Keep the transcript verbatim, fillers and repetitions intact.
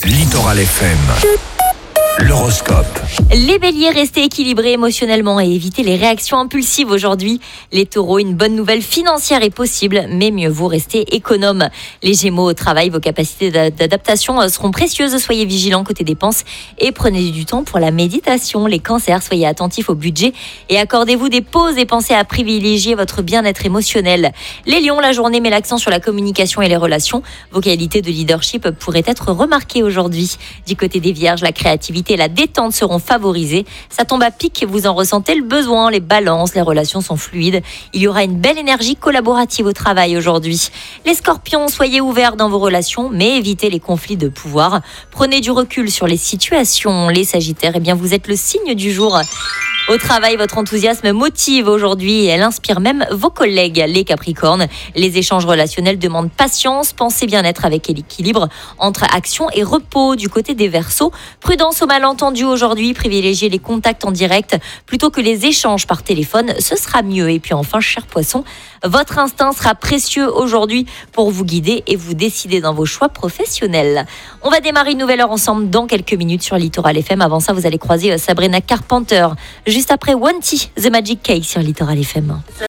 Littoral F M. L'horoscope. Les béliers, restez équilibrés émotionnellement et évitez les réactions impulsives aujourd'hui. Les taureaux, une bonne nouvelle financière est possible, mais mieux vaut rester économe. Les gémeaux, au travail, vos capacités d'adaptation seront précieuses. Soyez vigilants côté dépenses et prenez du temps pour la méditation. Les cancers, soyez attentifs au budget et accordez-vous des pauses et pensez à privilégier votre bien-être émotionnel. Les lions, la journée met l'accent sur la communication et les relations. Vos qualités de leadership pourraient être remarquées aujourd'hui. Du côté des vierges, la créativité et la détente seront favorisées. Ça tombe à pic, vous en ressentez le besoin. Les balances, les relations sont fluides. Il y aura une belle énergie collaborative au travail aujourd'hui. Les scorpions, soyez ouverts dans vos relations, mais évitez les conflits de pouvoir. Prenez du recul sur les situations. Les sagittaires, eh bien vous êtes le signe du jour. Au travail, votre enthousiasme motive aujourd'hui et elle inspire même vos collègues. Les capricornes, les échanges relationnels demandent patience. Pensez bien être avec l'équilibre entre action et repos. Du côté des verseaux, prudence aux malentendus aujourd'hui. Privilégiez les contacts en direct plutôt que les échanges par téléphone. Ce sera mieux. Et puis enfin, cher poisson, votre instinct sera précieux aujourd'hui pour vous guider et vous décider dans vos choix professionnels. On va démarrer une nouvelle heure ensemble dans quelques minutes sur Littoral F M. Avant ça, vous allez croiser Sabrina Carpenter. Juste après One T, The Magic Cake sur Littoral F M.